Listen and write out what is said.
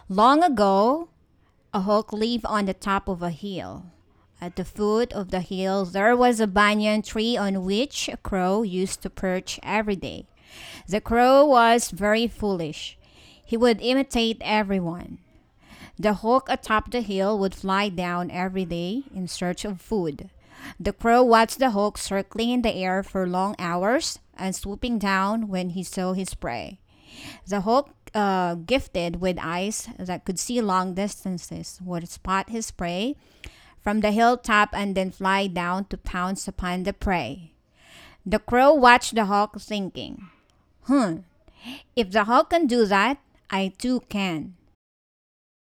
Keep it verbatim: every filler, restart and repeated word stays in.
Long ago, a hawk lived on the top of a hill. At the foot of the hill, there was a banyan tree on which a crow used to perch every day. The crow was very foolish. He would imitate everyone. The hawk atop the hill would fly down every day in search of food. The crow watched the hawk circling in the air for long hours and swooping down when he saw his prey. The hawk, uh, gifted with eyes that could see long distances, would spot his prey from the hilltop and then fly down to pounce upon the prey. The crow watched the hawk, thinking, Hmm, if the hawk can do that, I too can.